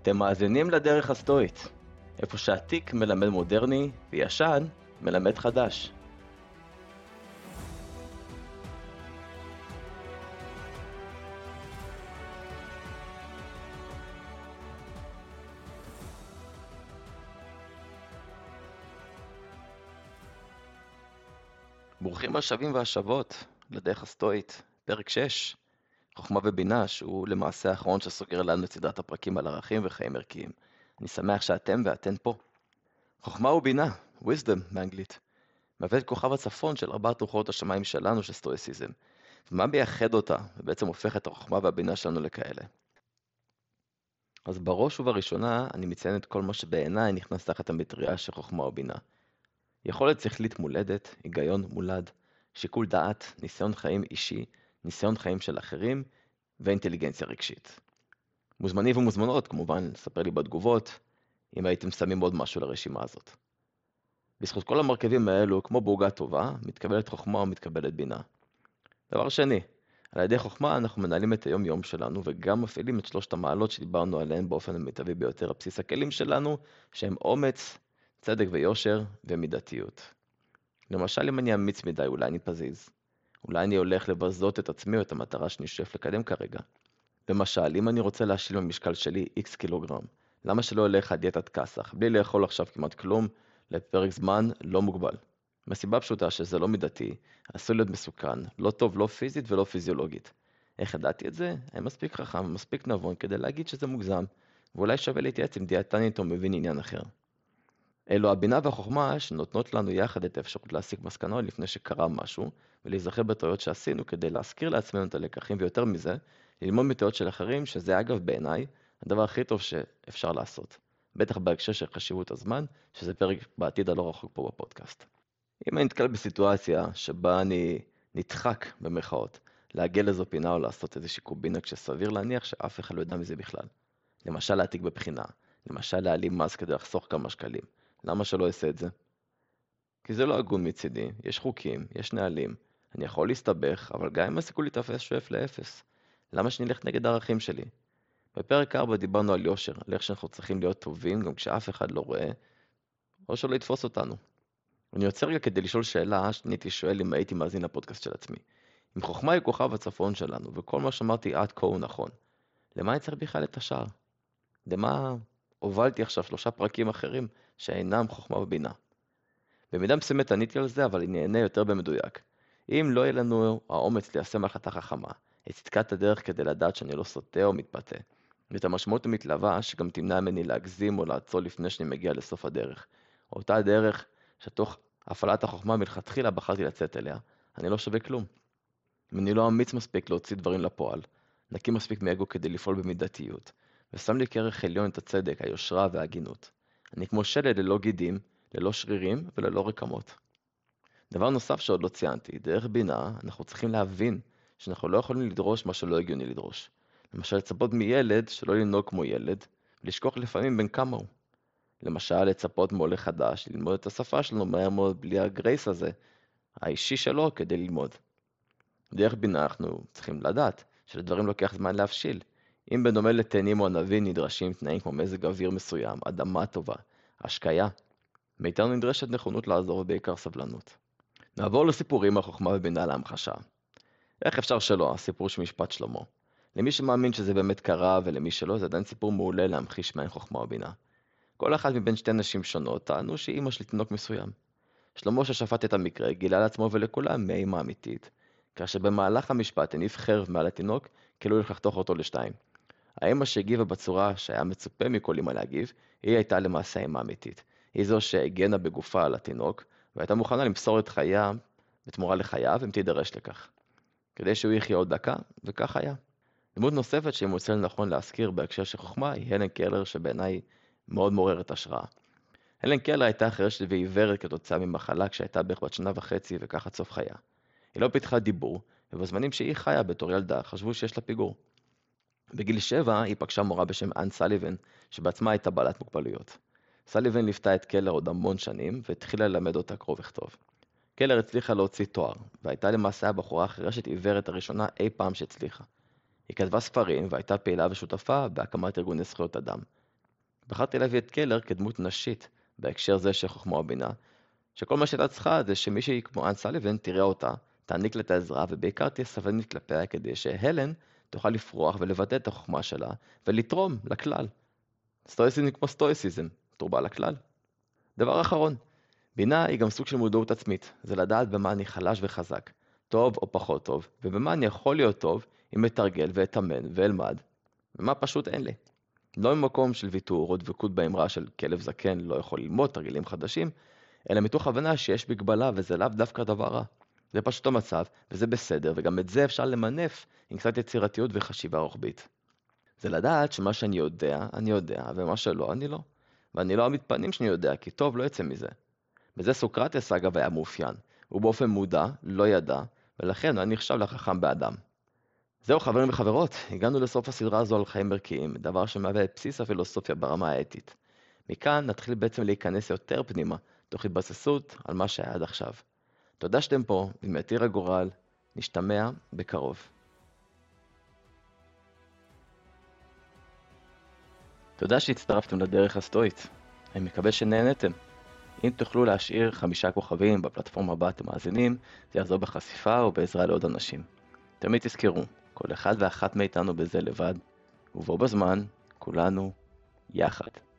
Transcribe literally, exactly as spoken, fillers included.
אתם מאזינים לדרך הסטואית, איפה שעתיק מלמד מודרני וישן מלמד חדש. ברוכים השבים והשבות לדרך הסטואית, פרק שש, חוכמה ובינה, שהוא למעשה האחרון שסוגר לנו את סדרת הפרקים על ערכים וחיים ערכיים. אני שמח שאתם ואתן פה. חוכמה ובינה, wisdom באנגלית, מהווה את כוכב הצפון של ארבעת רוחות השמיים שלנו של סטואיסיזם, ומה מייחד אותה ובעצם הופך את החוכמה והבינה שלנו לכאלה. אז בראש ובראשונה אני מציין את כל מה שבעיניי נכנס תחת המטריה של חוכמה ובינה. יכולת שכלית מולדת, היגיון מולד, שיקול דעת, ניסיון חיים אישי, ניסיון חיים של אחרים ואינטליגנציה רגשית. מוזמנים ומוזמנות כמובן לספר לי בתגובות אם הייתם שמים עוד משהו לרשימה הזאת. בזכות כל המרכיבים האלו, כמו בעוגה טובה, מתקבלת חוכמה ומתקבלת בינה. דבר שני, על ידי חוכמה אנחנו מנהלים את היום יום שלנו וגם מפעילים את שלושת המעלות שדיברנו עליהן באופן המיטבי ביותר, הבסיס הכלים שלנו שהם אומץ, צדק ויושר ומידתיות. למשל, אם אני אמיץ מדי, אולי אני פזיז. אולי אני הולך לבזות את עצמי או את המטרה שאני שואף לקדם כרגע. למשל, אם אני רוצה להשלים במשקל שלי X קילוגרם, למה שלא אלך על דיאטת כסח, בלי לאכול עכשיו כמעט כלום, לפרק זמן לא מוגבל. מסיבה פשוטה שזה לא מידתי, עשוי להיות מסוכן, לא טוב לא פיזית ולא פיזיולוגית. איך ידעתי את זה? אני מספיק חכם, מספיק נבון כדי להגיד שזה מוגזם, ואולי שווה להתייעץ עם דיאטנית או מבין עניין אחר. אלו הבינה והחוכמה שנותנות לנו יחד את האפשרות להסיק מסקנות לפני שקרה משהו, ולהיזכר בטעויות שעשינו כדי להזכיר לעצמנו את הלקחים, ויותר מזה, ללמוד מטעויות של אחרים, שזה אגב בעיניי הדבר הכי טוב שאפשר לעשות. בטח בהקשר של חשיבות הזמן, שזה פרק בעתיד הלא רחוק פה בפודקאסט. אם אני נתקל בסיטואציה שבה אני נדחק במרכאות, להגיע לאיזו פינה או לעשות איזושהי קובינה כשסביר להניח שאף אחד לא יודע מזה בכלל. למשל להעתיק בבחינה, למשל להעלים מס כדי לחסוך כמה שקלים. למה שלא אעשה את זה? כי זה לא הגון מצידי, יש חוקים, יש נהלים, אני יכול להסתבך, אבל גם אם הסיכוי להתאפס שואף לאפס. למה שנלך נגד הערכים שלי? בפרק ארבע דיברנו על יושר, על איך שאנחנו צריכים להיות טובים גם כשאף אחד לא רואה, או שלא יתפוס אותנו. אני יוצא רגע כדי לשאול שאלה שאני הייתי שואל אם הייתי מאזין לפודקאסט של עצמי. אם חוכמה היא כוכב הצפון שלנו, וכל מה שאמרתי עד כה הוא נכון, למה אני צריך בכלל את השאר? למה הובלתי עכשיו שלושה פרקים אחרים שאינם חוכמה ובינה? במידה מסוימת עניתי על זה, אבל אני נהנה יותר במדויק. אם לא יהיה לנו האומץ ליישם החלטה חכמה, את צדקת הדרך כדי לדעת שאני לא סוטה או מתפתה, ואת המשמעות המתלווה שגם תמנע ממני להגזים או לעצור לפני שאני מגיע לסוף הדרך, אותה הדרך שתוך הפעלת החוכמה מלכתחילה בחרתי לצאת אליה, אני לא שווה כלום. אם אני לא אמיץ מספיק להוציא דברים לפועל, נקי מספיק מאגו כדי לפעול במידתיות, ושם לי כערך עליון את הצדק, היושרה וההגינות. אני כמו שלד ללא גידים, ללא שרירים וללא רקמות. דבר נוסף שעוד לא ציינתי, דרך בינה אנחנו צריכים להבין שאנחנו לא יכולים לדרוש מה שלא הגיוני לדרוש. למשל לצפות מילד שלא לנהוג כמו ילד, ולשכוח לפעמים בין כמה הוא. למשל לצפות מעולה חדש, ללמוד את השפה שלנו מהר מאוד בלי הגרייס הזה, האישי שלו כדי ללמוד. דרך בינה אנחנו צריכים לדעת שלדברים לוקח זמן להבשיל. אם בדומה לתאנים או ענבים נדרשים תנאים כמו מזג אוויר מסוים, אדמה טובה, השקיה, מאיתנו נדרשת נכונות לעזור ובעיקר סבלנות. נעבור לסיפורים על חוכמה ובינה להמחשה. איך אפשר שלא? הסיפור של משפט שלמה. למי שמאמין שזה באמת קרה ולמי שלא, זה עדיין סיפור מעולה להמחיש מהן חוכמה ובינה. כל אחת מבין שתי נשים שונות טענו שאימא של תינוק מסוים. שלמה ששפט את המקרה גילה לעצמו ולכולם מהאימא אמיתית, כאשר במהלך המשפט הניף חרב מעל התינוק, כאילו הולך לחתוך אותו לשתיים. האמא שהגיבה בצורה שהיה מצופה מכל אמא להגיב, היא הייתה למעשה האמא אמיתית. היא זו שהגנה בגופה על התינוק, והייתה מוכנה למסור את חייה בתמורה לחייו, אם תידרש לכך. כדי שהוא יחיה עוד דקה, וכך היה. דמות נוספת שהיא מוצא לנכון להזכיר בהקשר של חוכמה, היא הלן קלר שבעיניי מאוד מעוררת השראה. הלן קלר הייתה חירשת ועיוורת כתוצאה ממחלה כשהייתה בערך בת שנה וחצי וכך עד סוף חייה. היא לא פיתחה דיבור, ובזמנים שהיא חיה בתור ילדה חשבו שיש לה פיגור. בגיל שבע היא פגשה מורה בשם אן סליבן, שבעצמה הייתה בעלת מוגבלויות. סליבן ליוותה את קלר עוד המון שנים, והתחילה ללמד אותה קרוא וכתוב. קלר הצליחה להוציא תואר, והייתה למעשה הבחורה החירשת עיוורת הראשונה אי פעם שהצליחה. היא כתבה ספרים, והייתה פעילה ושותפה בהקמת ארגוני זכויות אדם. בחרתי להביא את קלר כדמות נשית, בהקשר זה של חוכמה ובינה, שכל מה שהייתה צריכה זה שמישהי כמו אן סליבן תראה אותה, תעניק לה את העזרה, ובעיקר תהיה סבלנית כלפיה כדי שהלן תוכל לפרוח ולבטא את החוכמה שלה, ולתרום לכלל. סטואיסיזם כמו סטואיסיזם, תרומה לכלל. דבר אחרון, בינה היא גם סוג של מודעות עצמית, זה לדעת במה אני חלש וחזק, טוב או פחות טוב, ובמה אני יכול להיות טוב אם מתרגל ואתאמן ואלמד, ומה פשוט אין לי. לא ממקום של ויתור או דבקות באמרה של כלב זקן לא יכול ללמוד תרגילים חדשים, אלא מתוך הבנה שיש מגבלה וזה לאו דווקא דבר רע. זה פשוט המצב, וזה בסדר, וגם את זה אפשר למנף עם קצת יצירתיות וחשיבה רוחבית. זה לדעת שמה שאני יודע, אני יודע, ומה שלא, אני לא. ואני לא המתפנים שאני יודע, כי טוב לא יצא מזה. בזה סוקרטס אגב היה מאופיין. הוא באופן מודע, לא ידע, ולכן הוא נחשב לחכם באדם. זהו חברים וחברות, הגענו לסוף הסדרה הזו על חיים ערכיים, דבר שמהווה את בסיס הפילוסופיה ברמה האתית. מכאן נתחיל בעצם להיכנס יותר פנימה, תוך התבססות על מה שהיה עד עכשיו. תודה שאתם פה, ועם יתיר הגורל, נשתמע בקרוב. תודה שהצטרפתם לדרך הסטואית. אני מקווה שנהנתם. אם תוכלו להשאיר חמישה כוכבים בפלטפורמה בה אתם מאזינים, זה יעזור בחשיפה ובעזרה לעוד אנשים. תמיד תזכרו, כל אחד ואחת מאיתנו בזה לבד, ובו בזמן, כולנו יחד.